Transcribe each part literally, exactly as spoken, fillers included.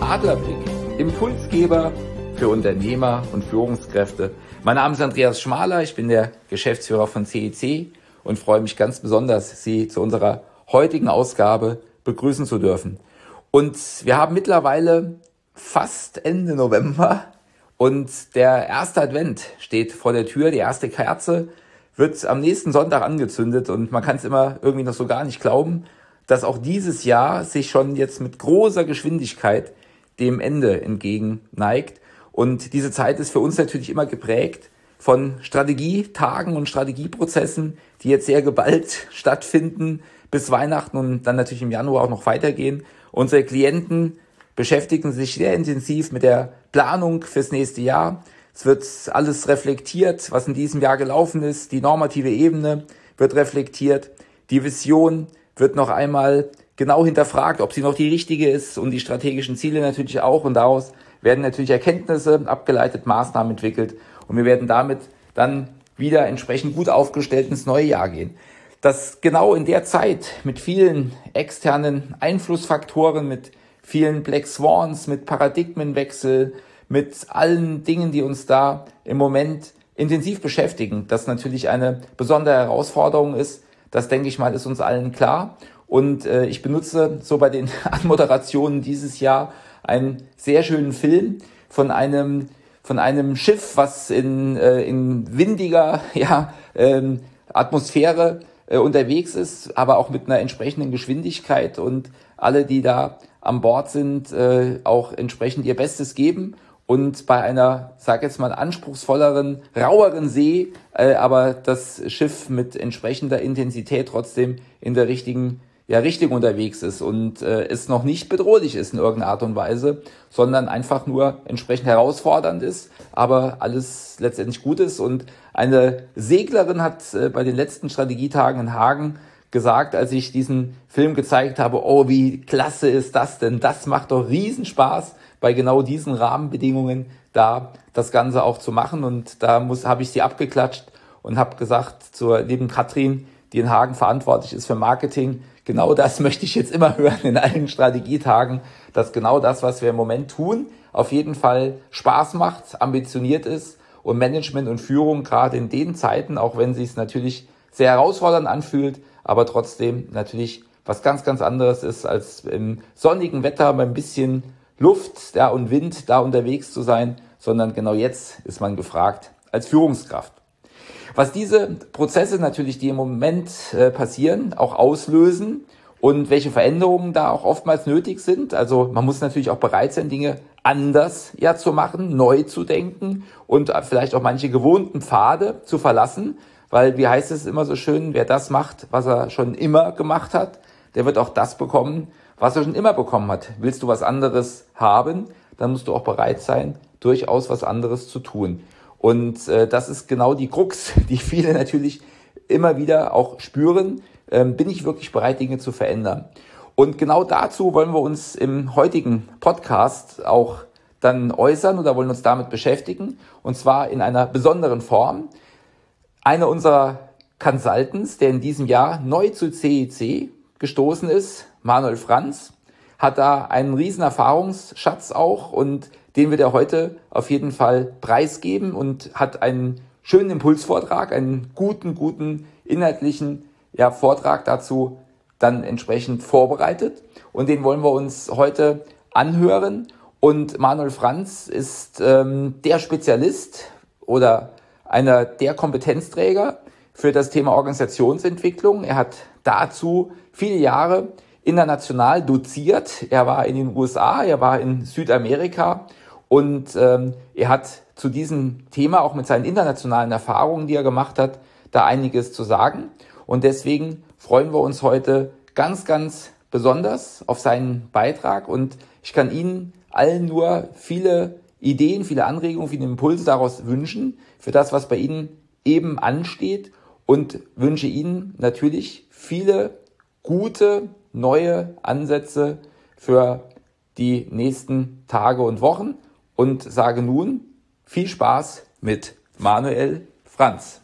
Adlerblick, Impulsgeber für Unternehmer und Führungskräfte. Mein Name ist Andreas Schmaler, ich bin der Geschäftsführer von C E C und freue mich ganz besonders, Sie zu unserer heutigen Ausgabe begrüßen zu dürfen. Und wir haben mittlerweile fast Ende November und der erste Advent steht vor der Tür. Die erste Kerze wird am nächsten Sonntag angezündet und man kann es immer irgendwie noch so gar nicht glauben, dass auch dieses Jahr sich schon jetzt mit großer Geschwindigkeit dem Ende entgegen neigt. Und diese Zeit ist für uns natürlich immer geprägt von Strategietagen und Strategieprozessen, die jetzt sehr geballt stattfinden bis Weihnachten und dann natürlich im Januar auch noch weitergehen. Unsere Klienten beschäftigen sich sehr intensiv mit der Planung fürs nächste Jahr. Es wird alles reflektiert, was in diesem Jahr gelaufen ist. Die normative Ebene wird reflektiert. Die Vision wird noch einmal genau hinterfragt, ob sie noch die richtige ist und die strategischen Ziele natürlich auch. Und daraus werden natürlich Erkenntnisse abgeleitet, Maßnahmen entwickelt. Und wir werden damit dann wieder entsprechend gut aufgestellt ins neue Jahr gehen. Dass genau in der Zeit mit vielen externen Einflussfaktoren, mit vielen Black Swans, mit Paradigmenwechsel, mit allen Dingen, die uns da im Moment intensiv beschäftigen, das natürlich eine besondere Herausforderung ist. Das, denke ich mal, ist uns allen klar. Und äh, ich benutze so bei den Anmoderationen dieses Jahr einen sehr schönen Film von einem von einem Schiff, was in äh, in windiger ja ähm, Atmosphäre äh, unterwegs ist, aber auch mit einer entsprechenden Geschwindigkeit und alle, die da an Bord sind, äh, auch entsprechend ihr Bestes geben. Und bei einer, sag jetzt mal, anspruchsvolleren, raueren See, äh, aber das Schiff mit entsprechender Intensität trotzdem in der richtigen ja, Richtung unterwegs ist und äh, es noch nicht bedrohlich ist in irgendeiner Art und Weise, sondern einfach nur entsprechend herausfordernd ist, aber alles letztendlich gut ist. Und eine Seglerin hat äh, bei den letzten Strategietagen in Hagen gesagt, als ich diesen Film gezeigt habe, oh, wie klasse ist das denn? Das macht doch Riesenspaß, bei genau diesen Rahmenbedingungen da das Ganze auch zu machen. Und da muss habe ich sie abgeklatscht und habe gesagt zur lieben Katrin, die in Hagen verantwortlich ist für Marketing, genau das möchte ich jetzt immer hören in allen Strategietagen, dass genau das, was wir im Moment tun, auf jeden Fall Spaß macht, ambitioniert ist und Management und Führung gerade in den Zeiten, auch wenn sie es natürlich sehr herausfordernd anfühlt, aber trotzdem natürlich was ganz, ganz anderes ist, als im sonnigen Wetter bei ein bisschen Luft ja, und Wind da unterwegs zu sein, sondern genau jetzt ist man gefragt als Führungskraft. Was diese Prozesse natürlich, die im Moment äh, passieren, auch auslösen und welche Veränderungen da auch oftmals nötig sind. Also man muss natürlich auch bereit sein, Dinge anders ja zu machen, neu zu denken und vielleicht auch manche gewohnten Pfade zu verlassen, weil, wie heißt es immer so schön, wer das macht, was er schon immer gemacht hat, der wird auch das bekommen, was er schon immer bekommen hat. Willst du was anderes haben, dann musst du auch bereit sein, durchaus was anderes zu tun. Und äh, das ist genau die Krux, die viele natürlich immer wieder auch spüren. Ähm, bin ich wirklich bereit, Dinge zu verändern? Und genau dazu wollen wir uns im heutigen Podcast auch dann äußern oder wollen uns damit beschäftigen. Und zwar in einer besonderen Form. Einer unserer Consultants, der in diesem Jahr neu zu C E C gestoßen ist, Manuel Franz, hat da einen riesen Erfahrungsschatz auch und den wird er heute auf jeden Fall preisgeben und hat einen schönen Impulsvortrag, einen guten, guten inhaltlichen ja, Vortrag dazu dann entsprechend vorbereitet und den wollen wir uns heute anhören. Und Manuel Franz ist ähm, der Spezialist oder einer der Kompetenzträger für das Thema Organisationsentwicklung. Er hat dazu viele Jahre international doziert. Er war in den U S A, er war in Südamerika und ähm, er hat zu diesem Thema auch mit seinen internationalen Erfahrungen, die er gemacht hat, da einiges zu sagen. Und deswegen freuen wir uns heute ganz, ganz besonders auf seinen Beitrag und ich kann Ihnen allen nur viele Ideen, viele Anregungen, viele Impulse daraus wünschen für das, was bei Ihnen eben ansteht und wünsche Ihnen natürlich viele gute, neue Ansätze für die nächsten Tage und Wochen und sage nun viel Spaß mit Manuel Franz.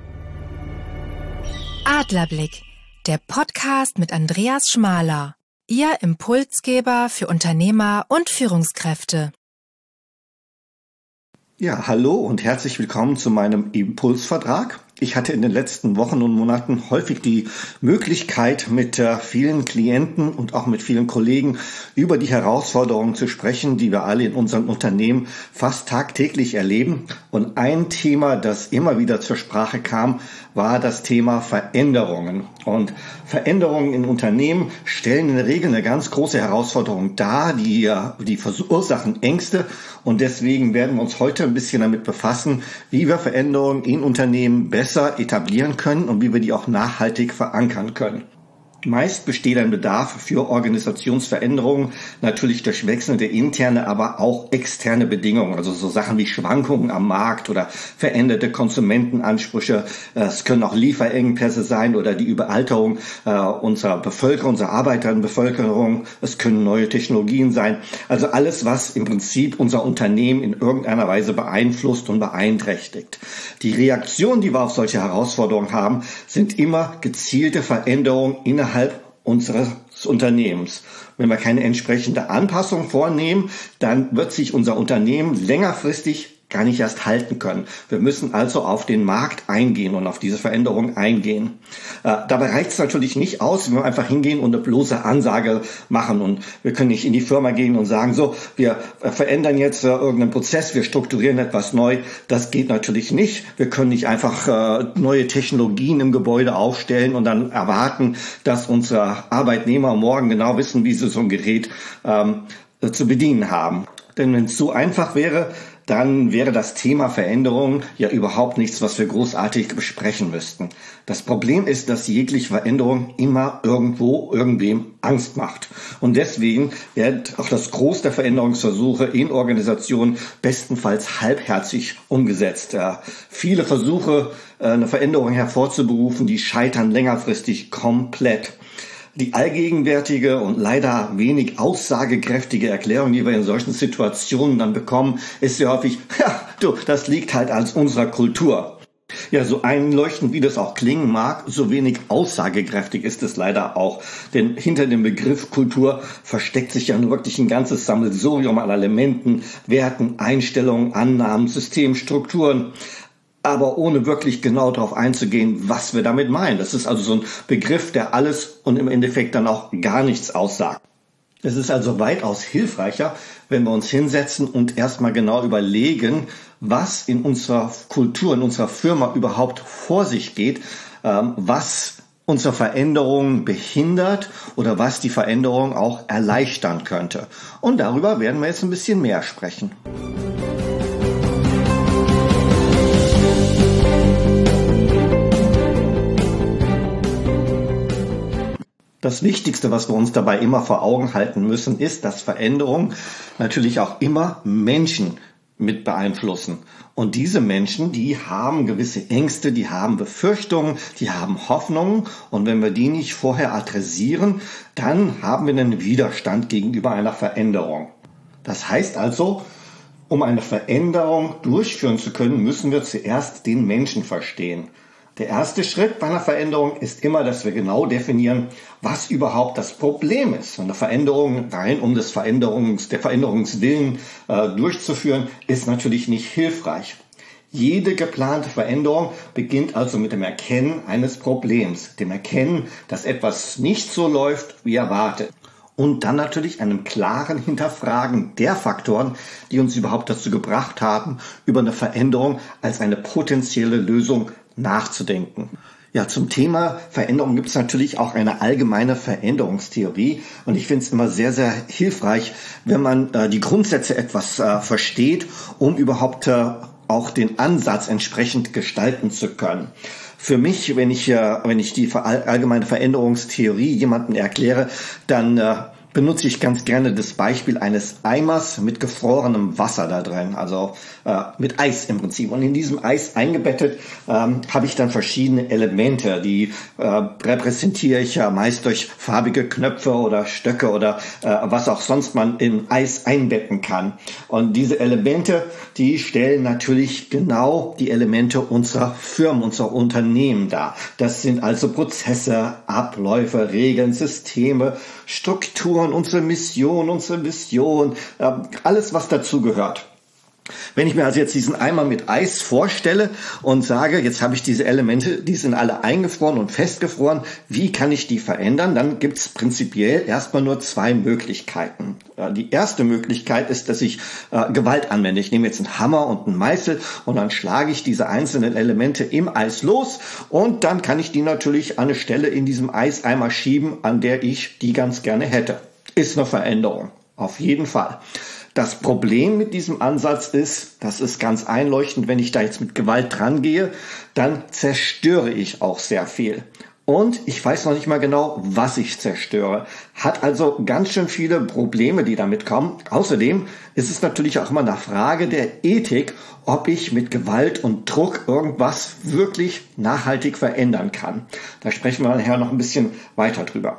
Adlerblick, der Podcast mit Andreas Schmaler. Ihr Impulsgeber für Unternehmer und Führungskräfte. Ja, hallo und herzlich willkommen zu meinem Impulsvertrag. Ich hatte in den letzten Wochen und Monaten häufig die Möglichkeit, mit äh, vielen Klienten und auch mit vielen Kollegen über die Herausforderungen zu sprechen, die wir alle in unseren Unternehmen fast tagtäglich erleben. Und ein Thema, das immer wieder zur Sprache kam, war das Thema Veränderungen. Und Veränderungen in Unternehmen stellen in der Regel eine ganz große Herausforderung dar, die, die verursachen Ängste. Und deswegen werden wir uns heute ein bisschen damit befassen, wie wir Veränderungen in Unternehmen besser etablieren können und wie wir die auch nachhaltig verankern können. Meist besteht ein Bedarf für Organisationsveränderungen, natürlich durch wechselnde interne, aber auch externe Bedingungen, also so Sachen wie Schwankungen am Markt oder veränderte Konsumentenansprüche. Es können auch Lieferengpässe sein oder die Überalterung unserer Bevölkerung, unserer Arbeiterbevölkerung. Es können neue Technologien sein. Also alles, was im Prinzip unser Unternehmen in irgendeiner Weise beeinflusst und beeinträchtigt. Die Reaktionen, die wir auf solche Herausforderungen haben, sind immer gezielte Veränderungen innerhalb unseres Unternehmens. Wenn wir keine entsprechende Anpassung vornehmen, dann wird sich unser Unternehmen längerfristig gar nicht erst halten können. Wir müssen also auf den Markt eingehen und auf diese Veränderung eingehen. Äh, dabei reicht es natürlich nicht aus, wenn wir einfach hingehen und eine bloße Ansage machen. Und wir können nicht in die Firma gehen und sagen, so, wir verändern jetzt äh, irgendeinen Prozess, wir strukturieren etwas neu. Das geht natürlich nicht. Wir können nicht einfach äh, neue Technologien im Gebäude aufstellen und dann erwarten, dass unsere Arbeitnehmer morgen genau wissen, wie sie so ein Gerät ähm, zu bedienen haben. Denn wenn es so einfach wäre, dann wäre das Thema Veränderung ja überhaupt nichts, was wir großartig besprechen müssten. Das Problem ist, dass jegliche Veränderung immer irgendwo irgendwem Angst macht. Und deswegen wird auch das Groß der Veränderungsversuche in Organisationen bestenfalls halbherzig umgesetzt. Ja, viele Versuche, eine Veränderung hervorzuberufen, die scheitern längerfristig komplett. Die allgegenwärtige und leider wenig aussagekräftige Erklärung, die wir in solchen Situationen dann bekommen, ist sehr häufig, ja, du, das liegt halt an unserer Kultur. Ja, so einleuchtend wie das auch klingen mag, so wenig aussagekräftig ist es leider auch. Denn hinter dem Begriff Kultur versteckt sich ja nur wirklich ein ganzes Sammelsurium an Elementen, Werten, Einstellungen, Annahmen, Systemen, Strukturen. Aber ohne wirklich genau darauf einzugehen, was wir damit meinen. Das ist also so ein Begriff, der alles und im Endeffekt dann auch gar nichts aussagt. Es ist also weitaus hilfreicher, wenn wir uns hinsetzen und erstmal genau überlegen, was in unserer Kultur, in unserer Firma überhaupt vor sich geht, was unsere Veränderung behindert oder was die Veränderung auch erleichtern könnte. Und darüber werden wir jetzt ein bisschen mehr sprechen. Das Wichtigste, was wir uns dabei immer vor Augen halten müssen, ist, dass Veränderungen natürlich auch immer Menschen mit beeinflussen. Und diese Menschen, die haben gewisse Ängste, die haben Befürchtungen, die haben Hoffnungen. Und wenn wir die nicht vorher adressieren, dann haben wir einen Widerstand gegenüber einer Veränderung. Das heißt also, um eine Veränderung durchführen zu können, müssen wir zuerst den Menschen verstehen. Der erste Schritt bei einer Veränderung ist immer, dass wir genau definieren, was überhaupt das Problem ist. Und eine Veränderung rein um des Veränderungs, der Veränderungswillen äh, durchzuführen, ist natürlich nicht hilfreich. Jede geplante Veränderung beginnt also mit dem Erkennen eines Problems, dem Erkennen, dass etwas nicht so läuft, wie erwartet. Und dann natürlich einem klaren Hinterfragen der Faktoren, die uns überhaupt dazu gebracht haben, über eine Veränderung als eine potenzielle Lösung nachzudenken. Ja, zum Thema Veränderung gibt es natürlich auch eine allgemeine Veränderungstheorie und ich finde es immer sehr, sehr hilfreich, wenn man äh, die Grundsätze etwas äh, versteht, um überhaupt äh, auch den Ansatz entsprechend gestalten zu können. Für mich, wenn ich, äh, wenn ich die allgemeine Veränderungstheorie jemandem erkläre, dann äh, benutze ich ganz gerne das Beispiel eines Eimers mit gefrorenem Wasser da drin, also äh, mit Eis im Prinzip. Und in diesem Eis eingebettet ähm, habe ich dann verschiedene Elemente, die äh, repräsentiere ich ja meist durch farbige Knöpfe oder Stöcke oder äh, was auch sonst man im Eis einbetten kann. Und diese Elemente, die stellen natürlich genau die Elemente unserer Firmen, unserer Unternehmen dar. Das sind also Prozesse, Abläufe, Regeln, Systeme, Strukturen, unsere Mission, unsere Vision, äh, alles, was dazu gehört. Wenn ich mir also jetzt diesen Eimer mit Eis vorstelle und sage, jetzt habe ich diese Elemente, die sind alle eingefroren und festgefroren, wie kann ich die verändern? Dann gibt es prinzipiell erstmal nur zwei Möglichkeiten. Die erste Möglichkeit ist, dass ich äh, Gewalt anwende. Ich nehme jetzt einen Hammer und einen Meißel und dann schlage ich diese einzelnen Elemente im Eis los und dann kann ich die natürlich an eine Stelle in diesem Eiseimer schieben, an der ich die ganz gerne hätte. Ist eine Veränderung, auf jeden Fall. Das Problem mit diesem Ansatz ist, das ist ganz einleuchtend, wenn ich da jetzt mit Gewalt dran gehe, dann zerstöre ich auch sehr viel. Und ich weiß noch nicht mal genau, was ich zerstöre. Hat also ganz schön viele Probleme, die damit kommen. Außerdem ist es natürlich auch immer eine Frage der Ethik, ob ich mit Gewalt und Druck irgendwas wirklich nachhaltig verändern kann. Da sprechen wir nachher noch ein bisschen weiter drüber.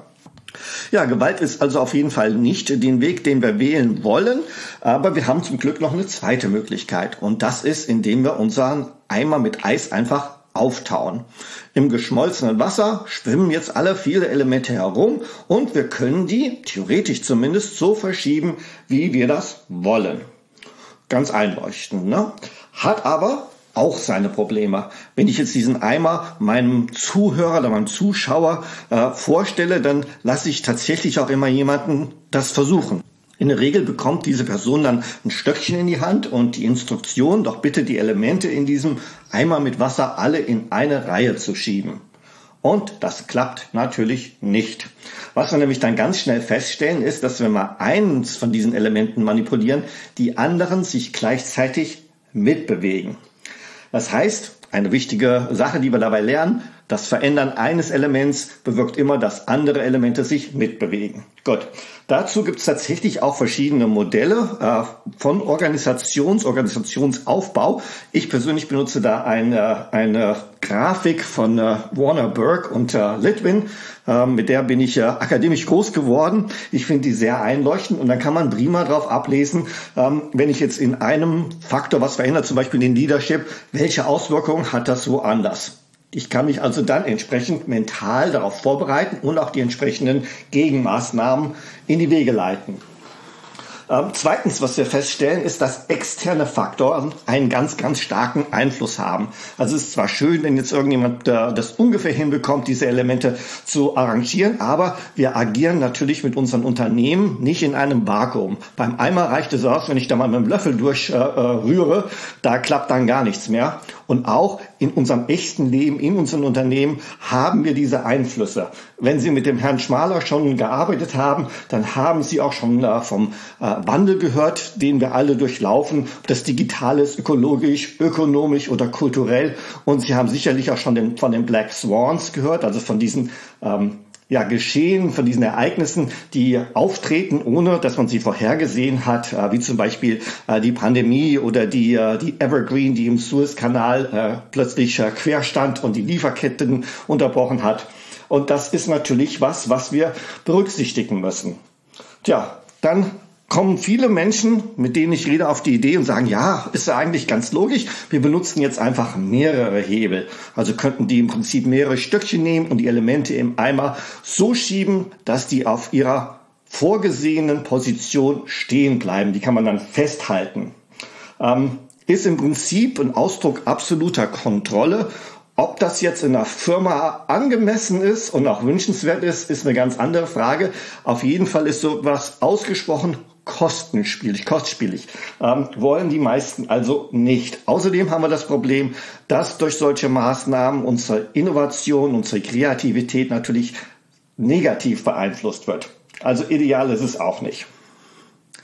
Ja, Gewalt ist also auf jeden Fall nicht den Weg, den wir wählen wollen, aber wir haben zum Glück noch eine zweite Möglichkeit und das ist, indem wir unseren Eimer mit Eis einfach auftauen. Im geschmolzenen Wasser schwimmen jetzt alle viele Elemente herum und wir können die, theoretisch zumindest, so verschieben, wie wir das wollen. Ganz einleuchtend, ne? Hat aber auch seine Probleme. Wenn ich jetzt diesen Eimer meinem Zuhörer oder meinem Zuschauer äh, vorstelle, dann lasse ich tatsächlich auch immer jemanden das versuchen. In der Regel bekommt diese Person dann ein Stöckchen in die Hand und die Instruktion, doch bitte die Elemente in diesem Eimer mit Wasser alle in eine Reihe zu schieben. Und das klappt natürlich nicht. Was wir nämlich dann ganz schnell feststellen, ist, dass wenn wir eins von diesen Elementen manipulieren, die anderen sich gleichzeitig mitbewegen. Das heißt, eine wichtige Sache, die wir dabei lernen, das Verändern eines Elements bewirkt immer, dass andere Elemente sich mitbewegen. Gut, dazu gibt es tatsächlich auch verschiedene Modelle äh, von Organisations, Organisationsaufbau. Ich persönlich benutze da eine, eine Grafik von äh, Warner Burg und äh, Litwin. Äh, mit der bin ich äh, akademisch groß geworden. Ich finde die sehr einleuchtend und dann kann man prima darauf ablesen, ähm, wenn ich jetzt in einem Faktor was verändere, zum Beispiel den Leadership, welche Auswirkungen hat das woanders? Ich kann mich also dann entsprechend mental darauf vorbereiten und auch die entsprechenden Gegenmaßnahmen in die Wege leiten. Ähm, zweitens, was wir feststellen, ist, dass externe Faktoren einen ganz, ganz starken Einfluss haben. Also es ist zwar schön, wenn jetzt irgendjemand äh, das ungefähr hinbekommt, diese Elemente zu arrangieren, aber wir agieren natürlich mit unseren Unternehmen nicht in einem Vakuum. Beim Eimer reicht es aus, wenn ich da mal mit dem Löffel durchrühre, äh, da klappt dann gar nichts mehr. Und auch in unserem echten Leben, in unseren Unternehmen haben wir diese Einflüsse. Wenn Sie mit dem Herrn Schmaler schon gearbeitet haben, dann haben Sie auch schon äh, vom äh, Wandel gehört, den wir alle durchlaufen. Das Digitale ist ökologisch, ökonomisch oder kulturell. Und Sie haben sicherlich auch schon den, von den Black Swans gehört, also von diesen ähm, ja, Geschehen, von diesen Ereignissen, die auftreten, ohne dass man sie vorhergesehen hat, äh, wie zum Beispiel äh, die Pandemie oder die, äh, die Evergreen, die im Suezkanal äh, plötzlich äh, quer stand und die Lieferketten unterbrochen hat. Und das ist natürlich was, was wir berücksichtigen müssen. Tja, dann kommen viele Menschen, mit denen ich rede, auf die Idee und sagen, ja, ist ja eigentlich ganz logisch, wir benutzen jetzt einfach mehrere Hebel. Also könnten die im Prinzip mehrere Stöckchen nehmen und die Elemente im Eimer so schieben, dass die auf ihrer vorgesehenen Position stehen bleiben. Die kann man dann festhalten. Ähm, ist im Prinzip ein Ausdruck absoluter Kontrolle. Ob das jetzt in einer Firma angemessen ist und auch wünschenswert ist, ist eine ganz andere Frage. Auf jeden Fall ist sowas ausgesprochen kostenspielig, kostspielig. Ähm, wollen die meisten also nicht. Außerdem haben wir das Problem, dass durch solche Maßnahmen unsere Innovation, unsere Kreativität natürlich negativ beeinflusst wird. Also ideal ist es auch nicht.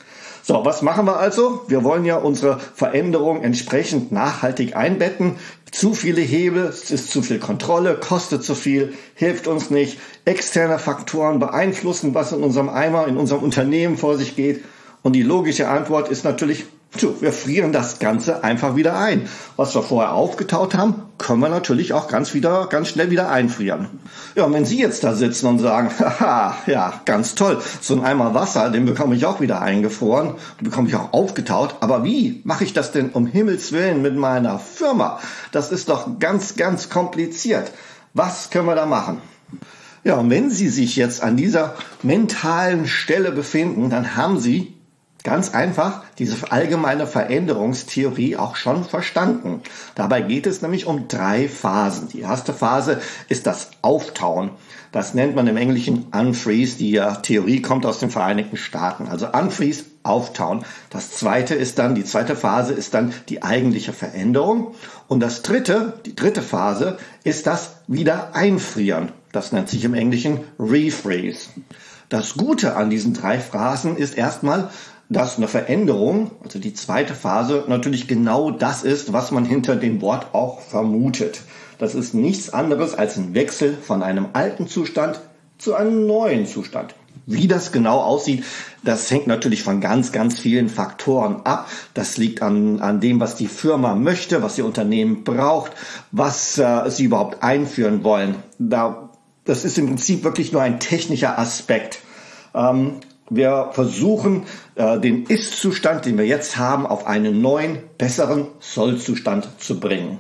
So, was machen wir also? Wir wollen ja unsere Veränderung entsprechend nachhaltig einbetten. zu viele Hebel, es ist zu viel Kontrolle, kostet zu viel, hilft uns nicht. Externe Faktoren beeinflussen, was in unserem Eimer, in unserem Unternehmen vor sich geht. Und die logische Antwort ist natürlich, wir frieren das Ganze einfach wieder ein. Was wir vorher aufgetaut haben, können wir natürlich auch ganz wieder, ganz schnell wieder einfrieren. Ja, und wenn Sie jetzt da sitzen und sagen, haha, ja, ganz toll, so ein Eimer Wasser, den bekomme ich auch wieder eingefroren, den bekomme ich auch aufgetaut. Aber wie mache ich das denn um Himmels Willen mit meiner Firma? Das ist doch ganz, ganz kompliziert. Was können wir da machen? Ja, und wenn Sie sich jetzt an dieser mentalen Stelle befinden, dann haben Sie ganz einfach diese allgemeine Veränderungstheorie auch schon verstanden. Dabei geht es nämlich um drei Phasen. Die erste Phase ist das Auftauen. Das nennt man im Englischen Unfreeze. Die Theorie kommt aus den Vereinigten Staaten. Also Unfreeze, Auftauen. Das zweite ist dann, die zweite Phase ist dann die eigentliche Veränderung. Und das dritte, die dritte Phase ist das Wiedereinfrieren. Das nennt sich im Englischen Refreeze. Das Gute an diesen drei Phasen ist erstmal, dass eine Veränderung, also die zweite Phase, natürlich genau das ist, was man hinter dem Wort auch vermutet. Das ist nichts anderes als ein Wechsel von einem alten Zustand zu einem neuen Zustand. Wie das genau aussieht, das hängt natürlich von ganz, ganz vielen Faktoren ab. Das liegt an, an dem, was die Firma möchte, was ihr Unternehmen braucht, was äh, sie überhaupt einführen wollen. Da, das ist im Prinzip wirklich nur ein technischer Aspekt. Ähm, Wir versuchen, den Ist-Zustand, den wir jetzt haben, auf einen neuen, besseren Soll-Zustand zu bringen.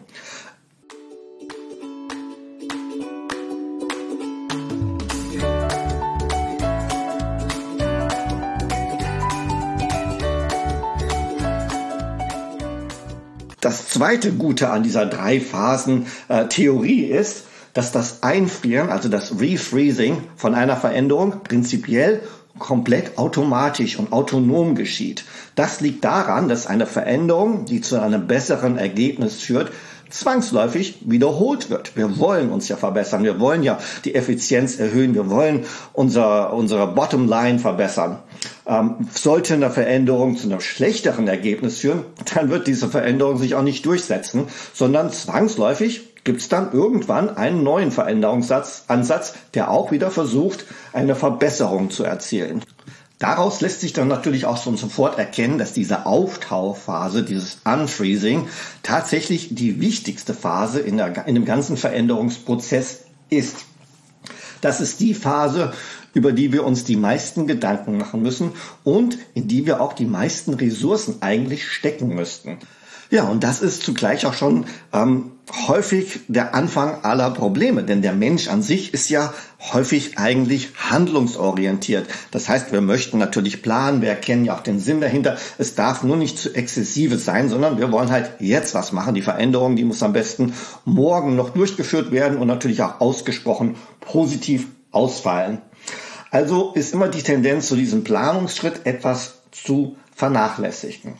Das zweite Gute an dieser Drei-Phasen-Theorie ist, dass das Einfrieren, also das Refreezing von einer Veränderung prinzipiell komplett automatisch und autonom geschieht. Das liegt daran, dass eine Veränderung, die zu einem besseren Ergebnis führt, zwangsläufig wiederholt wird. Wir wollen uns ja verbessern, wir wollen ja die Effizienz erhöhen, wir wollen unser, unsere Bottomline verbessern. Ähm, sollte eine Veränderung zu einem schlechteren Ergebnis führen, dann wird diese Veränderung sich auch nicht durchsetzen, sondern zwangsläufig gibt es dann irgendwann einen neuen Veränderungsansatz, der auch wieder versucht, eine Verbesserung zu erzielen. Daraus lässt sich dann natürlich auch schon sofort erkennen, dass diese Auftauphase, dieses Unfreezing, tatsächlich die wichtigste Phase in, der, in dem ganzen Veränderungsprozess ist. Das ist die Phase, über die wir uns die meisten Gedanken machen müssen und in die wir auch die meisten Ressourcen eigentlich stecken müssten. Ja, und das ist zugleich auch schon ähm, häufig der Anfang aller Probleme, denn der Mensch an sich ist ja häufig eigentlich handlungsorientiert. Das heißt, wir möchten natürlich planen, wir erkennen ja auch den Sinn dahinter. Es darf nur nicht zu exzessive sein, sondern wir wollen halt jetzt was machen. Die Veränderung, die muss am besten morgen noch durchgeführt werden und natürlich auch ausgesprochen positiv ausfallen. Also ist immer die Tendenz zu diesem Planungsschritt etwas zu vernachlässigen.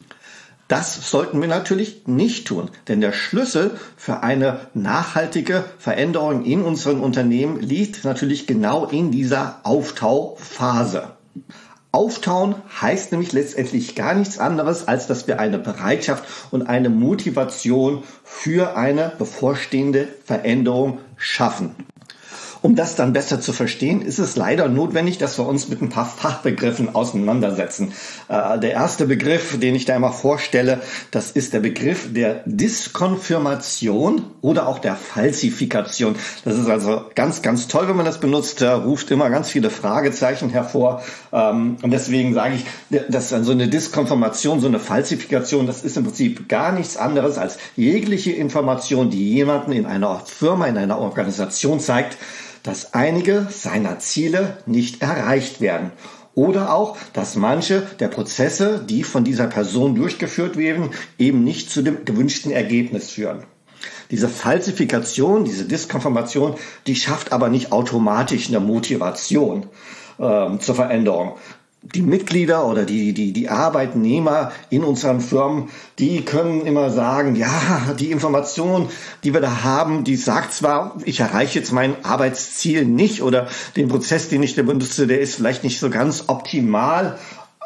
Das sollten wir natürlich nicht tun, denn der Schlüssel für eine nachhaltige Veränderung in unseren Unternehmen liegt natürlich genau in dieser Auftauphase. Auftauen heißt nämlich letztendlich gar nichts anderes, als dass wir eine Bereitschaft und eine Motivation für eine bevorstehende Veränderung schaffen. Um das dann besser zu verstehen, ist es leider notwendig, dass wir uns mit ein paar Fachbegriffen auseinandersetzen. Äh, der erste Begriff, den ich da immer vorstelle, das ist der Begriff der Diskonfirmation oder auch der Falsifikation. Das ist also ganz, ganz toll, wenn man das benutzt, äh, ruft immer ganz viele Fragezeichen hervor. Ähm, und deswegen sage ich, dass so eine Diskonfirmation, so eine Falsifikation, das ist im Prinzip gar nichts anderes als jegliche Information, die jemanden in einer Firma, in einer Organisation zeigt, dass einige seiner Ziele nicht erreicht werden. Oder auch, dass manche der Prozesse, die von dieser Person durchgeführt werden, eben nicht zu dem gewünschten Ergebnis führen. Diese Falsifikation, diese Diskonfirmation, die schafft aber nicht automatisch eine Motivation äh, zur Veränderung. Die Mitglieder oder die, die, die Arbeitnehmer in unseren Firmen, die können immer sagen, ja, die Information, die wir da haben, die sagt zwar, ich erreiche jetzt mein Arbeitsziel nicht oder den Prozess, den ich da benutze, der ist vielleicht nicht so ganz optimal,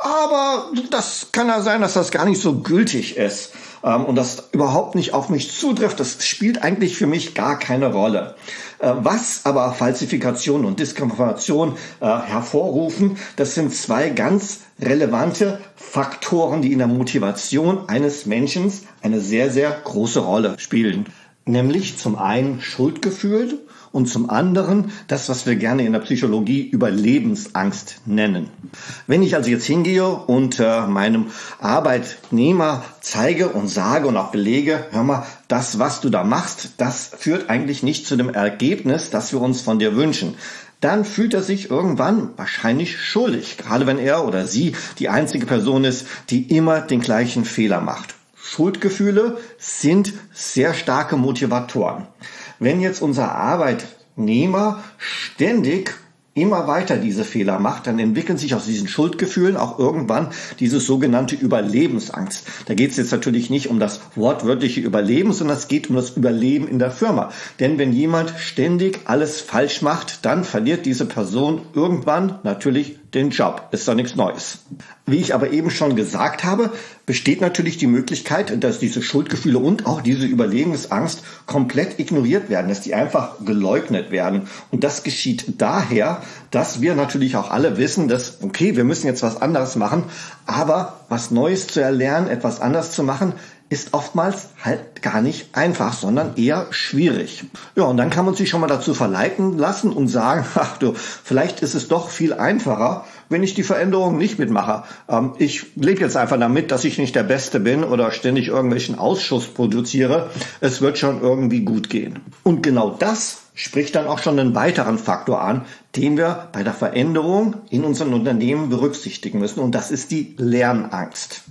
aber das kann ja sein, dass das gar nicht so gültig ist ähm, und das überhaupt nicht auf mich zutrifft. Das spielt eigentlich für mich gar keine Rolle. Äh, was aber Falsifikation und Diskrimination äh, hervorrufen, das sind zwei ganz relevante Faktoren, die in der Motivation eines Menschen eine sehr, sehr große Rolle spielen. Nämlich zum einen Schuldgefühl und zum anderen das, was wir gerne in der Psychologie Überlebensangst nennen. Wenn ich also jetzt hingehe und äh, meinem Arbeitnehmer zeige und sage und auch belege, hör mal, das, was du da machst, das führt eigentlich nicht zu dem Ergebnis, das wir uns von dir wünschen, dann fühlt er sich irgendwann wahrscheinlich schuldig, gerade wenn er oder sie die einzige Person ist, die immer den gleichen Fehler macht. Schuldgefühle sind sehr starke Motivatoren. Wenn jetzt unser Arbeitnehmer ständig immer weiter diese Fehler macht, dann entwickeln sich aus diesen Schuldgefühlen auch irgendwann diese sogenannte Überlebensangst. Da geht es jetzt natürlich nicht um das wortwörtliche Überleben, sondern es geht um das Überleben in der Firma. Denn wenn jemand ständig alles falsch macht, dann verliert diese Person irgendwann natürlich den Job. Ist doch nichts Neues. Wie ich aber eben schon gesagt habe, besteht natürlich die Möglichkeit, dass diese Schuldgefühle und auch diese Überlebensangst komplett ignoriert werden, dass die einfach geleugnet werden. Und das geschieht daher, dass wir natürlich auch alle wissen, dass, okay, wir müssen jetzt was anderes machen, aber was Neues zu erlernen, etwas anders zu machen, ist oftmals halt gar nicht einfach, sondern eher schwierig. Ja, und dann kann man sich schon mal dazu verleiten lassen und sagen, ach du, vielleicht ist es doch viel einfacher, wenn ich die Veränderung nicht mitmache. Ähm, ich lebe jetzt einfach damit, dass ich nicht der Beste bin oder ständig irgendwelchen Ausschuss produziere. Es wird schon irgendwie gut gehen. Und genau das spricht dann auch schon einen weiteren Faktor an, den wir bei der Veränderung in unseren Unternehmen berücksichtigen müssen. Und das ist die Lernangst.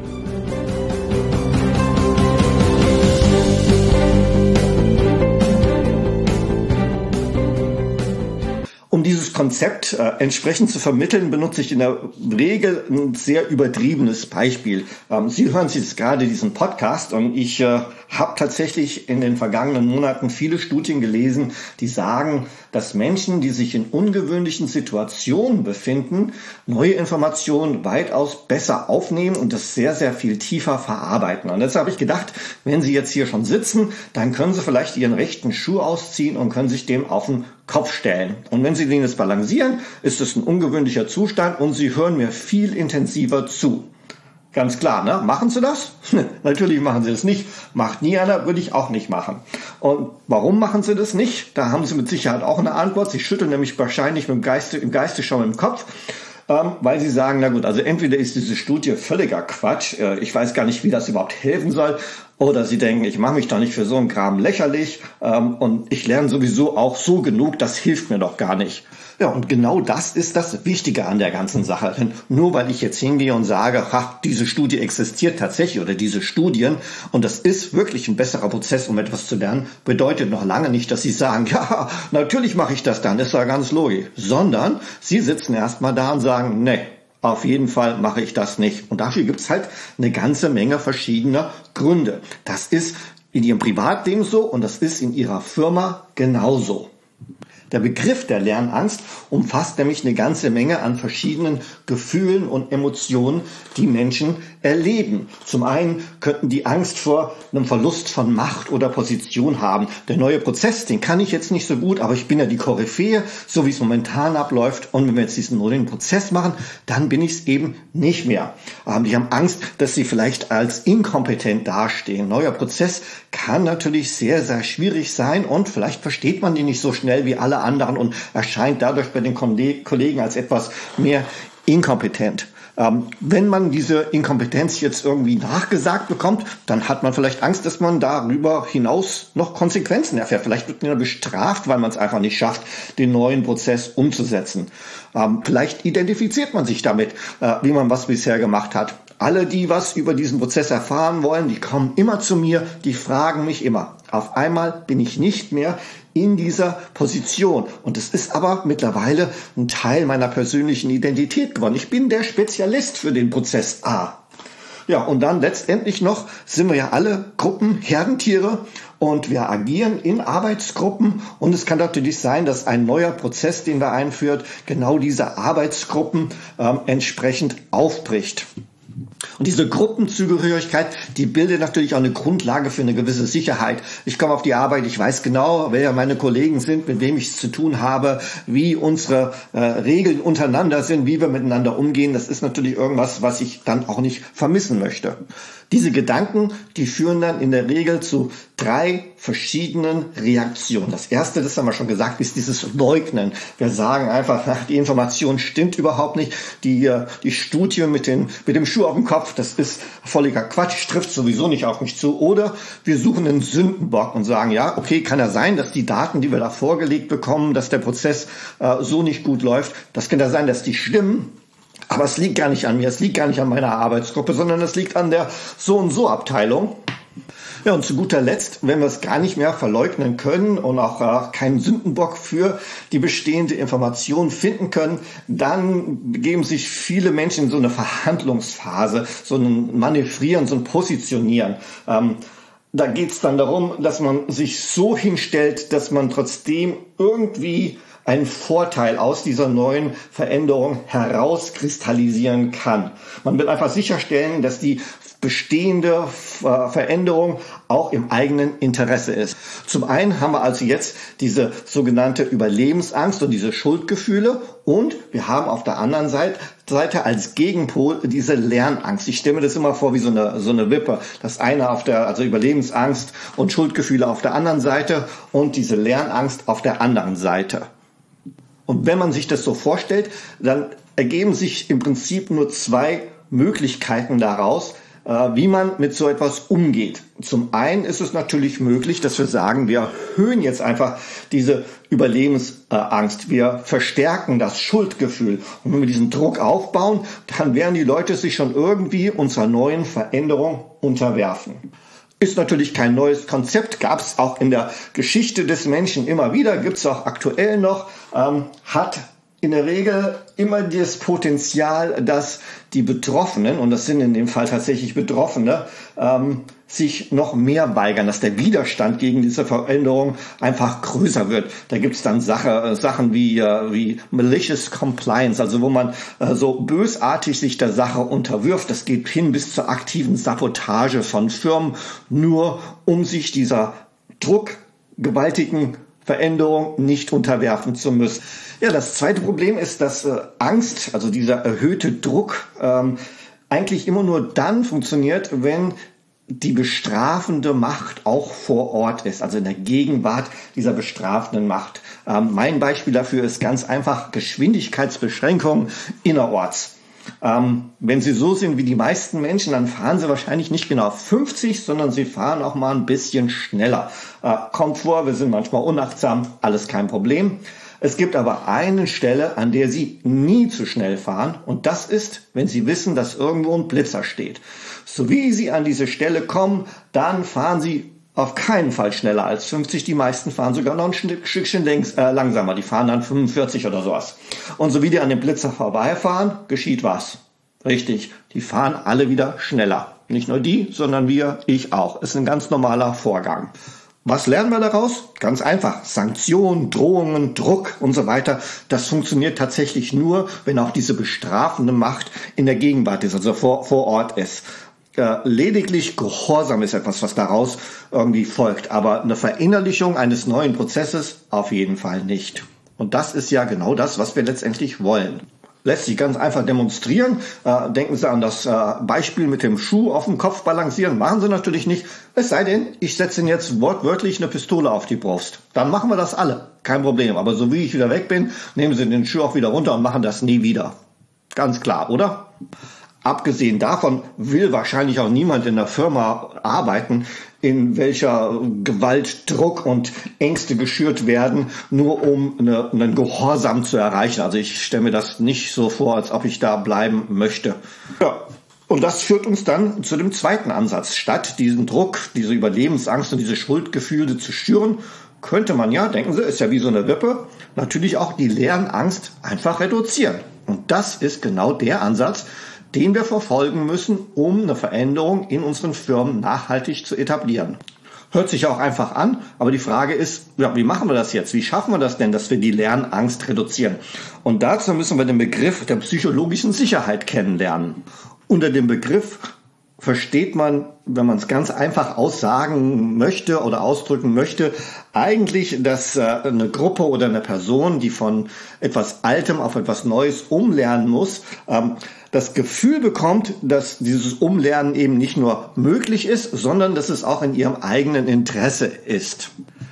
Um dieses Konzept äh, entsprechend zu vermitteln, benutze ich in der Regel ein sehr übertriebenes Beispiel. Ähm, Sie hören jetzt gerade diesen Podcast und ich äh, habe tatsächlich in den vergangenen Monaten viele Studien gelesen, die sagen, dass Menschen, die sich in ungewöhnlichen Situationen befinden, neue Informationen weitaus besser aufnehmen und das sehr, sehr viel tiefer verarbeiten. Und deshalb habe ich gedacht, wenn Sie jetzt hier schon sitzen, dann können Sie vielleicht Ihren rechten Schuh ausziehen und können sich dem auf den Kopf stellen. Und wenn Sie den jetzt balancieren, ist es ein ungewöhnlicher Zustand und Sie hören mir viel intensiver zu. Ganz klar, ne? Machen Sie das? Natürlich machen Sie das nicht. Macht nie einer, würde ich auch nicht machen. Und warum machen Sie das nicht? Da haben Sie mit Sicherheit auch eine Antwort. Sie schütteln nämlich wahrscheinlich mit dem Geiste, im Geiste schon im Kopf, ähm, weil Sie sagen, na gut, also entweder ist diese Studie völliger Quatsch, äh, ich weiß gar nicht, wie das überhaupt helfen soll, oder Sie denken, ich mache mich doch nicht für so einen Kram lächerlich ähm, und ich lerne sowieso auch so genug, das hilft mir doch gar nicht. Ja, und genau das ist das Wichtige an der ganzen Sache. Denn nur weil ich jetzt hingehe und sage, ach, diese Studie existiert tatsächlich oder diese Studien und das ist wirklich ein besserer Prozess, um etwas zu lernen, bedeutet noch lange nicht, dass Sie sagen, ja, natürlich mache ich das dann, ist ja ganz logisch. Sondern Sie sitzen erstmal da und sagen, nee, auf jeden Fall mache ich das nicht. Und dafür gibt es halt eine ganze Menge verschiedener Gründe. Das ist in Ihrem Privatleben so und das ist in Ihrer Firma genauso. Der Begriff der Lernangst umfasst nämlich eine ganze Menge an verschiedenen Gefühlen und Emotionen, die Menschen erleben. Zum einen könnten die Angst vor einem Verlust von Macht oder Position haben. Der neue Prozess, den kann ich jetzt nicht so gut, aber ich bin ja die Koryphäe, so wie es momentan abläuft. Und wenn wir jetzt diesen neuen Prozess machen, dann bin ich es eben nicht mehr. Die haben Angst, dass sie vielleicht als inkompetent dastehen. Neuer Prozess kann natürlich sehr, sehr schwierig sein und vielleicht versteht man den nicht so schnell wie alle anderen und erscheint dadurch bei den Kollegen als etwas mehr inkompetent. Ähm, wenn man diese Inkompetenz jetzt irgendwie nachgesagt bekommt, dann hat man vielleicht Angst, dass man darüber hinaus noch Konsequenzen erfährt. Vielleicht wird man bestraft, weil man es einfach nicht schafft, den neuen Prozess umzusetzen. Ähm, vielleicht identifiziert man sich damit, äh, wie man was bisher gemacht hat. Alle, die was über diesen Prozess erfahren wollen, die kommen immer zu mir, die fragen mich immer. Auf einmal bin ich nicht mehr in dieser Position. Und es ist aber mittlerweile ein Teil meiner persönlichen Identität geworden. Ich bin der Spezialist für den Prozess A. Ja, und dann letztendlich noch sind wir ja alle Gruppen, Herdentiere und wir agieren in Arbeitsgruppen und es kann natürlich sein, dass ein neuer Prozess, den wir einführen, genau diese Arbeitsgruppen ähm, entsprechend aufbricht. Und diese Gruppenzugehörigkeit, die bildet natürlich auch eine Grundlage für eine gewisse Sicherheit. Ich komme auf die Arbeit, ich weiß genau, wer meine Kollegen sind, mit wem ich es zu tun habe, wie unsere äh, Regeln untereinander sind, wie wir miteinander umgehen. Das ist natürlich irgendwas, was ich dann auch nicht vermissen möchte. Diese Gedanken, die führen dann in der Regel zu drei verschiedenen Reaktionen. Das erste, das haben wir schon gesagt, ist dieses Leugnen. Wir sagen einfach, die Information stimmt überhaupt nicht. Die, die Studie mit, den, mit dem Schuh auf dem Kopf, das ist völliger Quatsch, trifft sowieso nicht auf mich zu. Oder wir suchen einen Sündenbock und sagen, ja, okay, kann ja sein, dass die Daten, die wir da vorgelegt bekommen, dass der Prozess äh, so nicht gut läuft. Das kann ja sein, dass die stimmen. Aber es liegt gar nicht an mir, es liegt gar nicht an meiner Arbeitsgruppe, sondern es liegt an der So-und-so-Abteilung. Ja, und zu guter Letzt, wenn wir es gar nicht mehr verleugnen können und auch äh, keinen Sündenbock für die bestehende Information finden können, dann begeben sich viele Menschen in so eine Verhandlungsphase, so ein Manövrieren, so ein Positionieren. Ähm, da geht es dann darum, dass man sich so hinstellt, dass man trotzdem irgendwie einen Vorteil aus dieser neuen Veränderung herauskristallisieren kann. Man will einfach sicherstellen, dass die bestehende Veränderung auch im eigenen Interesse ist. Zum einen haben wir also jetzt diese sogenannte Überlebensangst und diese Schuldgefühle und wir haben auf der anderen Seite Seite als Gegenpol diese Lernangst. Ich stelle mir das immer vor wie so eine, so eine Wippe. Das eine auf der, also Überlebensangst und Schuldgefühle auf der anderen Seite und diese Lernangst auf der anderen Seite. Und wenn man sich das so vorstellt, dann ergeben sich im Prinzip nur zwei Möglichkeiten daraus, wie man mit so etwas umgeht. Zum einen ist es natürlich möglich, dass wir sagen, wir erhöhen jetzt einfach diese Überlebensangst. Wir verstärken das Schuldgefühl. Und wenn wir diesen Druck aufbauen, dann werden die Leute sich schon irgendwie unserer neuen Veränderung unterwerfen. Ist natürlich kein neues Konzept, gab es auch in der Geschichte des Menschen immer wieder, gibt es auch aktuell noch, ähm, hat in der Regel immer das Potenzial, dass die Betroffenen, und das sind in dem Fall tatsächlich Betroffene, ähm, sich noch mehr weigern, dass der Widerstand gegen diese Veränderung einfach größer wird. Da gibt es dann Sache, äh, Sachen wie, äh, wie malicious compliance, also wo man äh, so bösartig sich der Sache unterwirft. Das geht hin bis zur aktiven Sabotage von Firmen, nur um sich dieser druckgewaltigen Veränderung nicht unterwerfen zu müssen. Ja, das zweite Problem ist, dass äh, Angst, also dieser erhöhte Druck, ähm, eigentlich immer nur dann funktioniert, wenn die bestrafende Macht auch vor Ort ist, also in der Gegenwart dieser bestrafenden Macht. Ähm, mein Beispiel dafür ist ganz einfach Geschwindigkeitsbeschränkungen innerorts. Ähm, wenn Sie so sind wie die meisten Menschen, dann fahren Sie wahrscheinlich nicht genau fünfzig, sondern Sie fahren auch mal ein bisschen schneller. Äh, kommt vor, wir sind manchmal unachtsam, alles kein Problem. Es gibt aber eine Stelle, an der Sie nie zu schnell fahren und das ist, wenn Sie wissen, dass irgendwo ein Blitzer steht. So wie Sie an diese Stelle kommen, dann fahren Sie auf keinen Fall schneller als fünfzig. Die meisten fahren sogar noch ein Stückchen längs, äh, langsamer. Die fahren dann fünfundvierzig oder sowas. Und so wie die an dem Blitzer vorbeifahren, geschieht was. Richtig, die fahren alle wieder schneller. Nicht nur die, sondern wir, ich auch. Ist ein ganz normaler Vorgang. Was lernen wir daraus? Ganz einfach. Sanktionen, Drohungen, Druck und so weiter. Das funktioniert tatsächlich nur, wenn auch diese bestrafende Macht in der Gegenwart ist, also vor, vor Ort ist. Äh, lediglich Gehorsam ist etwas, was daraus irgendwie folgt. Aber eine Verinnerlichung eines neuen Prozesses auf jeden Fall nicht. Und das ist ja genau das, was wir letztendlich wollen. Lässt sich ganz einfach demonstrieren. Äh, denken Sie an das äh, Beispiel mit dem Schuh auf dem Kopf balancieren. Machen Sie natürlich nicht. Es sei denn, ich setze Ihnen jetzt wortwörtlich eine Pistole auf die Brust. Dann machen wir das alle. Kein Problem. Aber so wie ich wieder weg bin, nehmen Sie den Schuh auch wieder runter und machen das nie wieder. Ganz klar, oder? Abgesehen davon will wahrscheinlich auch niemand in der Firma arbeiten, in welcher Gewalt, Druck und Ängste geschürt werden, nur um eine, einen Gehorsam zu erreichen. Also ich stelle mir das nicht so vor, als ob ich da bleiben möchte. Ja. Und das führt uns dann zu dem zweiten Ansatz. Statt diesen Druck, diese Überlebensangst und diese Schuldgefühle zu schüren, könnte man ja, denken Sie, ist ja wie so eine Wippe, natürlich auch die Lernangst einfach reduzieren. Und das ist genau der Ansatz, den wir verfolgen müssen, um eine Veränderung in unseren Firmen nachhaltig zu etablieren. Hört sich auch einfach an, aber die Frage ist, ja, wie machen wir das jetzt? Wie schaffen wir das denn, dass wir die Lernangst reduzieren? Und dazu müssen wir den Begriff der psychologischen Sicherheit kennenlernen. Unter dem Begriff versteht man, wenn man es ganz einfach aussagen möchte oder ausdrücken möchte, eigentlich, dass äh, eine Gruppe oder eine Person, die von etwas Altem auf etwas Neues umlernen muss, ähm, das Gefühl bekommt, dass dieses Umlernen eben nicht nur möglich ist, sondern dass es auch in ihrem eigenen Interesse ist.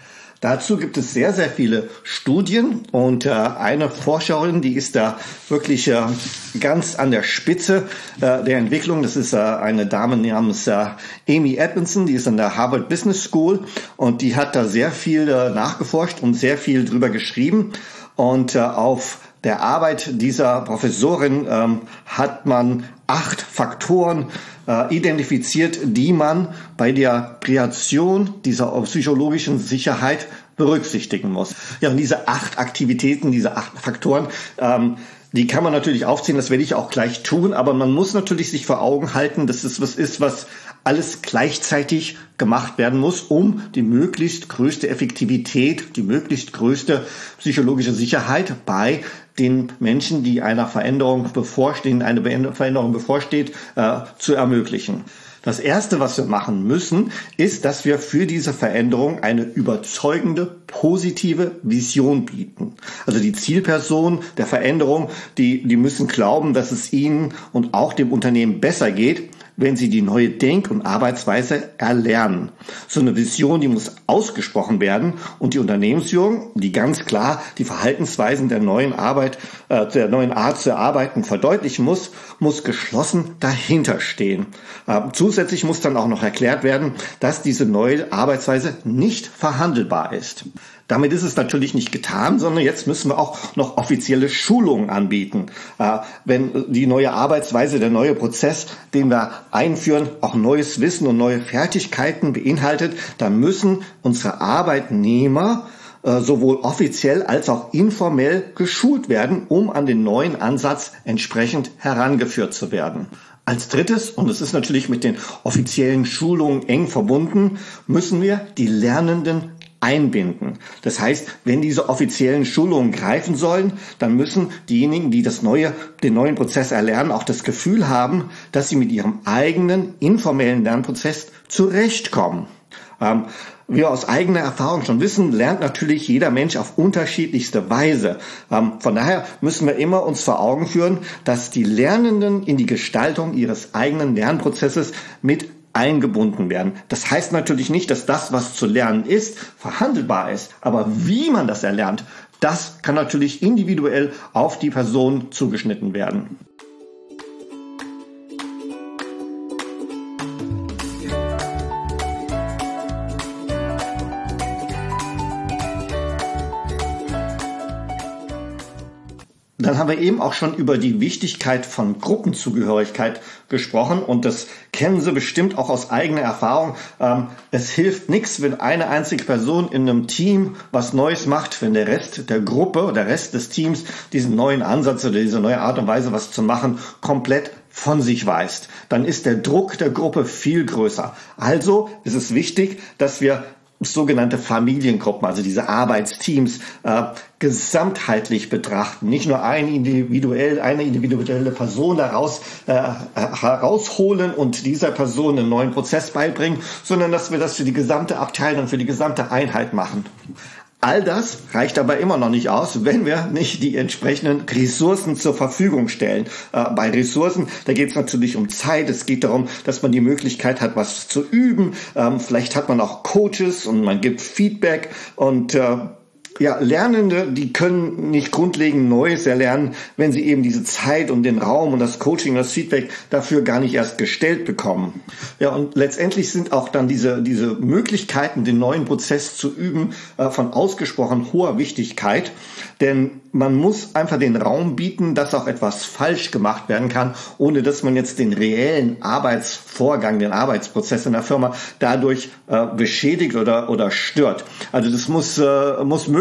Dazu gibt es sehr, sehr viele Studien und äh, eine Forscherin, die ist da wirklich äh, ganz an der Spitze äh, der Entwicklung. Das ist äh, eine Dame namens äh, Amy Edmondson, die ist an der Harvard Business School und die hat da sehr viel äh, nachgeforscht und sehr viel drüber geschrieben. Und äh, auf der Arbeit dieser Professorin ähm, hat man acht Faktoren äh, identifiziert, die man bei der Kreation dieser psychologischen Sicherheit berücksichtigen muss. Ja, und diese acht Aktivitäten, diese acht Faktoren, ähm, die kann man natürlich aufzählen, das werde ich auch gleich tun, aber man muss natürlich sich vor Augen halten, dass es was ist, was alles gleichzeitig gemacht werden muss, um die möglichst größte Effektivität, die möglichst größte psychologische Sicherheit bei den Menschen, die einer Veränderung bevorstehen, eine Veränderung bevorsteht, äh, zu ermöglichen. Das Erste, was wir machen müssen, ist, dass wir für diese Veränderung eine überzeugende, positive Vision bieten. Also die Zielpersonen der Veränderung, die, die müssen glauben, dass es ihnen und auch dem Unternehmen besser geht, wenn sie die neue Denk- und Arbeitsweise erlernen. So eine Vision, die muss ausgesprochen werden und die Unternehmensführung, die ganz klar die Verhaltensweisen der neuen Arbeit, äh, der neuen Art zu arbeiten verdeutlichen muss, muss geschlossen dahinter stehen. Äh, zusätzlich muss dann auch noch erklärt werden, dass diese neue Arbeitsweise nicht verhandelbar ist. Damit ist es natürlich nicht getan, sondern jetzt müssen wir auch noch offizielle Schulungen anbieten. Äh, wenn die neue Arbeitsweise, der neue Prozess, den wir einführen, auch neues Wissen und neue Fertigkeiten beinhaltet, dann müssen unsere Arbeitnehmer äh, sowohl offiziell als auch informell geschult werden, um an den neuen Ansatz entsprechend herangeführt zu werden. Als drittes, und es ist natürlich mit den offiziellen Schulungen eng verbunden, müssen wir die Lernenden einbinden. Das heißt, wenn diese offiziellen Schulungen greifen sollen, dann müssen diejenigen, die das neue, den neuen Prozess erlernen, auch das Gefühl haben, dass sie mit ihrem eigenen informellen Lernprozess zurechtkommen. Ähm, wir aus eigener Erfahrung schon wissen, lernt natürlich jeder Mensch auf unterschiedlichste Weise. Ähm, von daher müssen wir immer uns vor Augen führen, dass die Lernenden in die Gestaltung ihres eigenen Lernprozesses mit eingebunden werden. Das heißt natürlich nicht, dass das, was zu lernen ist, verhandelbar ist. Aber wie man das erlernt, das kann natürlich individuell auf die Person zugeschnitten werden. Dann haben wir eben auch schon über die Wichtigkeit von Gruppenzugehörigkeit gesprochen und das kennen Sie bestimmt auch aus eigener Erfahrung. Ähm, es hilft nichts, wenn eine einzige Person in einem Team was Neues macht, wenn der Rest der Gruppe oder der Rest des Teams diesen neuen Ansatz oder diese neue Art und Weise, was zu machen, komplett von sich weist. Dann ist der Druck der Gruppe viel größer. Also ist es wichtig, dass wir sogenannte Familiengruppen, also diese Arbeitsteams, äh, gesamtheitlich betrachten. Nicht nur ein individuell, eine individuelle Person daraus äh, herausholen und dieser Person einen neuen Prozess beibringen, sondern dass wir das für die gesamte Abteilung, für die gesamte Einheit machen. All das reicht aber immer noch nicht aus, wenn wir nicht die entsprechenden Ressourcen zur Verfügung stellen. Äh, bei Ressourcen, da geht es natürlich um Zeit, es geht darum, dass man die Möglichkeit hat, was zu üben. Ähm, vielleicht hat man auch Coaches und man gibt Feedback und äh, ja, Lernende, die können nicht grundlegend Neues erlernen, wenn sie eben diese Zeit und den Raum und das Coaching und das Feedback dafür gar nicht erst gestellt bekommen. Ja, und letztendlich sind auch dann diese, diese Möglichkeiten, den neuen Prozess zu üben, äh, von ausgesprochen hoher Wichtigkeit. Denn man muss einfach den Raum bieten, dass auch etwas falsch gemacht werden kann, ohne dass man jetzt den reellen Arbeitsvorgang, den Arbeitsprozess in der Firma dadurch äh, beschädigt oder, oder stört. Also das muss, äh, muss möglich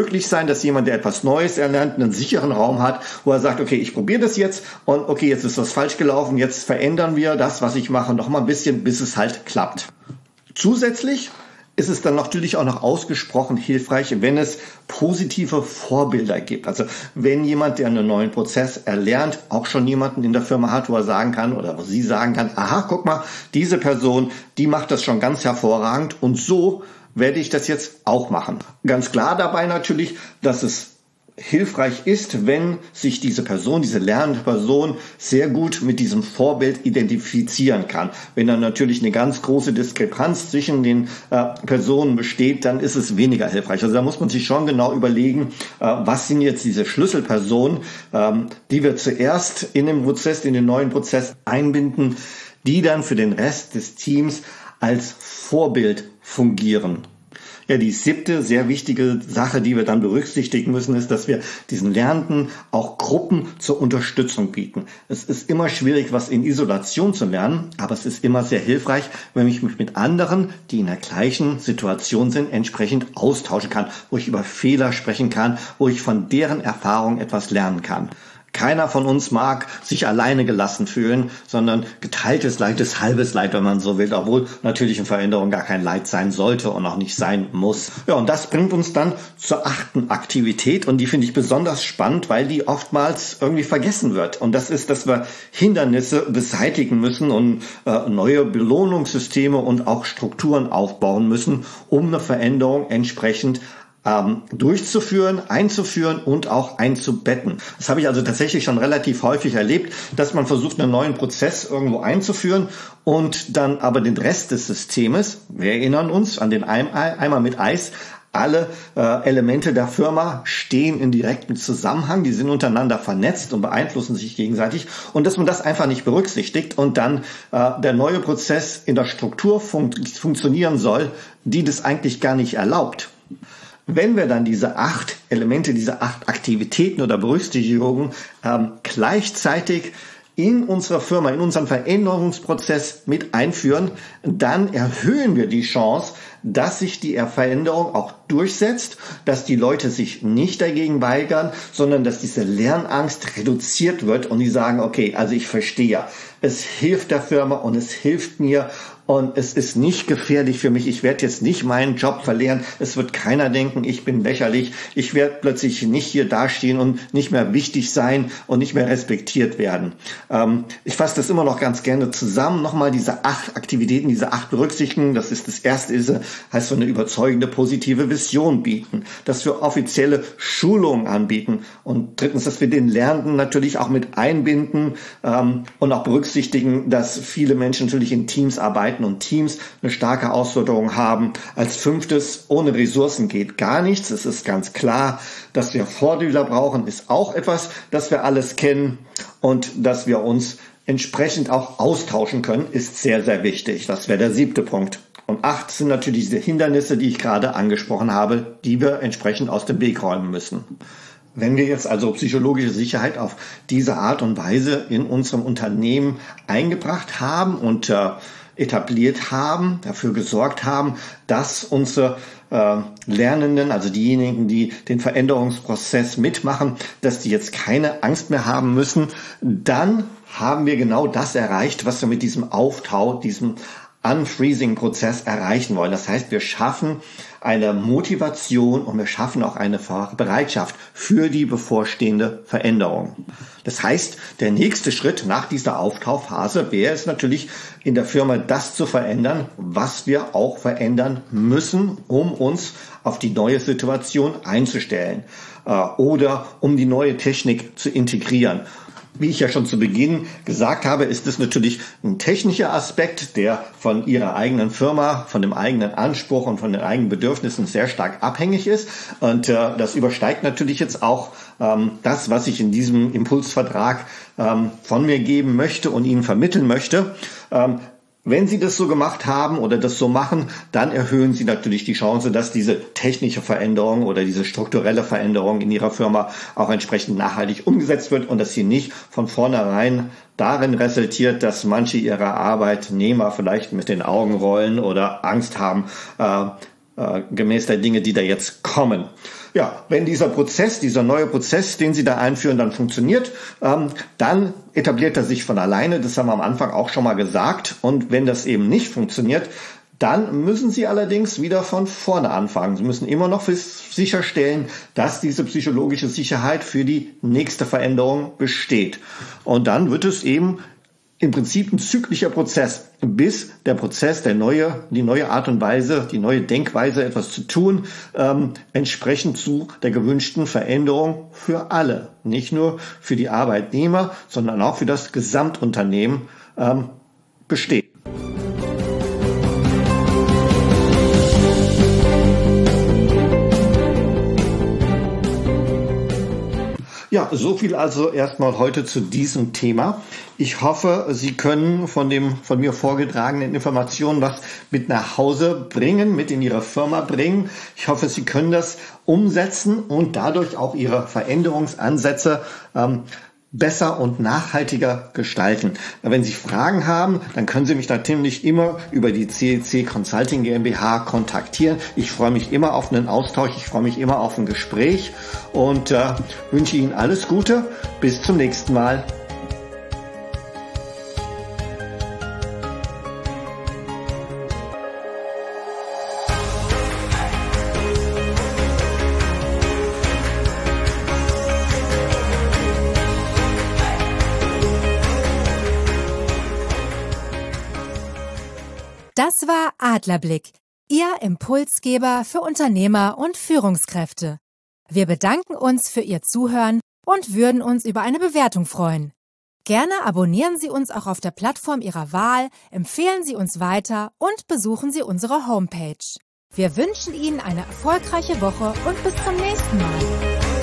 möglich sein, dass jemand, der etwas Neues erlernt, einen sicheren Raum hat, wo er sagt, okay, ich probiere das jetzt und okay, jetzt ist was falsch gelaufen, jetzt verändern wir das, was ich mache, noch mal ein bisschen, bis es halt klappt. Zusätzlich ist es dann natürlich auch noch ausgesprochen hilfreich, wenn es positive Vorbilder gibt. Also wenn jemand, der einen neuen Prozess erlernt, auch schon jemanden in der Firma hat, wo er sagen kann oder wo sie sagen kann, aha, guck mal, diese Person, die macht das schon ganz hervorragend und so werde ich das jetzt auch machen. Ganz klar dabei natürlich, dass es hilfreich ist, wenn sich diese Person, diese lernende Person sehr gut mit diesem Vorbild identifizieren kann. Wenn dann natürlich eine ganz große Diskrepanz zwischen den äh, Personen besteht, dann ist es weniger hilfreich. Also da muss man sich schon genau überlegen, äh, was sind jetzt diese Schlüsselpersonen, ähm, die wir zuerst in den Prozess, in den neuen Prozess einbinden, die dann für den Rest des Teams als Vorbild fungieren. Ja, die siebte sehr wichtige Sache, die wir dann berücksichtigen müssen, ist, dass wir diesen Lernenden auch Gruppen zur Unterstützung bieten. Es ist immer schwierig, was in Isolation zu lernen, aber es ist immer sehr hilfreich, wenn ich mich mit anderen, die in der gleichen Situation sind, entsprechend austauschen kann, wo ich über Fehler sprechen kann, wo ich von deren Erfahrung etwas lernen kann. Keiner von uns mag sich alleine gelassen fühlen, sondern geteiltes Leid ist halbes Leid, wenn man so will, obwohl natürlich in Veränderung gar kein Leid sein sollte und auch nicht sein muss. Ja, und das bringt uns dann zur achten Aktivität und die finde ich besonders spannend, weil die oftmals irgendwie vergessen wird. Und das ist, dass wir Hindernisse beseitigen müssen und äh, neue Belohnungssysteme und auch Strukturen aufbauen müssen, um eine Veränderung entsprechend Ähm, durchzuführen, einzuführen und auch einzubetten. Das habe ich also tatsächlich schon relativ häufig erlebt, dass man versucht, einen neuen Prozess irgendwo einzuführen und dann aber den Rest des Systems, wir erinnern uns an den Eimer mit Eis, alle äh, Elemente der Firma stehen in direktem Zusammenhang, die sind untereinander vernetzt und beeinflussen sich gegenseitig und dass man das einfach nicht berücksichtigt und dann äh, der neue Prozess in der Struktur fun- funktionieren soll, die das eigentlich gar nicht erlaubt. Wenn wir dann diese acht Elemente, diese acht Aktivitäten oder Berücksichtigungen ähm, gleichzeitig in unserer Firma, in unserem Veränderungsprozess mit einführen, dann erhöhen wir die Chance, dass sich die Veränderung auch durchsetzt, dass die Leute sich nicht dagegen weigern, sondern dass diese Lernangst reduziert wird und die sagen, okay, also ich verstehe, es hilft der Firma und es hilft mir und es ist nicht gefährlich für mich. Ich werde jetzt nicht meinen Job verlieren. Es wird keiner denken, ich bin lächerlich. Ich werde plötzlich nicht hier dastehen und nicht mehr wichtig sein und nicht mehr respektiert werden. Ähm, ich fasse das immer noch ganz gerne zusammen. Nochmal diese acht Aktivitäten, diese acht Berücksichtigungen. Das ist das erste, ist, heißt so eine überzeugende positive Vision bieten, dass wir offizielle Schulungen anbieten und drittens, dass wir den Lernenden natürlich auch mit einbinden ähm, und auch berücksichtigen, dass viele Menschen natürlich in Teams arbeiten und Teams eine starke Ausforderung haben. Als fünftes, ohne Ressourcen geht gar nichts. Es ist ganz klar, dass wir Vorbilder brauchen, ist auch etwas, das wir alles kennen und dass wir uns entsprechend auch austauschen können, ist sehr, sehr wichtig. Das wäre der siebte Punkt. Und acht sind natürlich diese Hindernisse, die ich gerade angesprochen habe, die wir entsprechend aus dem Weg räumen müssen. Wenn wir jetzt also psychologische Sicherheit auf diese Art und Weise in unserem Unternehmen eingebracht haben und äh, etabliert haben, dafür gesorgt haben, dass unsere äh, Lernenden, also diejenigen, die den Veränderungsprozess mitmachen, dass die jetzt keine Angst mehr haben müssen, dann haben wir genau das erreicht, was wir mit diesem Auftau, diesem Unfreezing-Prozess erreichen wollen. Das heißt, wir schaffen eine Motivation und wir schaffen auch eine Bereitschaft für die bevorstehende Veränderung. Das heißt, der nächste Schritt nach dieser Auftauphase wäre es natürlich in der Firma, das zu verändern, was wir auch verändern müssen, um uns auf die neue Situation einzustellen äh, oder um die neue Technik zu integrieren. Wie ich ja schon zu Beginn gesagt habe, ist es natürlich ein technischer Aspekt, der von Ihrer eigenen Firma, von dem eigenen Anspruch und von den eigenen Bedürfnissen sehr stark abhängig ist. Und äh, das übersteigt natürlich jetzt auch ähm, das, was ich in diesem Impulsvertrag ähm, von mir geben möchte und Ihnen vermitteln möchte. Ähm, Wenn Sie das so gemacht haben oder das so machen, dann erhöhen Sie natürlich die Chance, dass diese technische Veränderung oder diese strukturelle Veränderung in Ihrer Firma auch entsprechend nachhaltig umgesetzt wird und dass sie nicht von vornherein darin resultiert, dass manche Ihrer Arbeitnehmer vielleicht mit den Augen rollen oder Angst haben, äh, äh, gemäß der Dinge, die da jetzt kommen. Ja, wenn dieser Prozess, dieser neue Prozess, den Sie da einführen, dann funktioniert, ähm, dann etabliert er sich von alleine. Das haben wir am Anfang auch schon mal gesagt. Und wenn das eben nicht funktioniert, dann müssen Sie allerdings wieder von vorne anfangen. Sie müssen immer noch sicherstellen, dass diese psychologische Sicherheit für die nächste Veränderung besteht. Und dann wird es eben im Prinzip ein zyklischer Prozess, bis der Prozess, der neue, die neue Art und Weise, die neue Denkweise, etwas zu tun, ähm, entsprechend zu der gewünschten Veränderung für alle, nicht nur für die Arbeitnehmer, sondern auch für das Gesamtunternehmen ähm, besteht. Ja, so viel also erstmal heute zu diesem Thema. Ich hoffe, Sie können von dem von mir vorgetragenen Informationen was mit nach Hause bringen, mit in Ihre Firma bringen. Ich hoffe, Sie können das umsetzen und dadurch auch Ihre Veränderungsansätze ähm, besser und nachhaltiger gestalten. Wenn Sie Fragen haben, dann können Sie mich natürlich immer über die C E C Consulting GmbH kontaktieren. Ich freue mich immer auf einen Austausch, ich freue mich immer auf ein Gespräch und äh, wünsche Ihnen alles Gute. Bis zum nächsten Mal. Das war Adlerblick, Ihr Impulsgeber für Unternehmer und Führungskräfte. Wir bedanken uns für Ihr Zuhören und würden uns über eine Bewertung freuen. Gerne abonnieren Sie uns auch auf der Plattform Ihrer Wahl, empfehlen Sie uns weiter und besuchen Sie unsere Homepage. Wir wünschen Ihnen eine erfolgreiche Woche und bis zum nächsten Mal.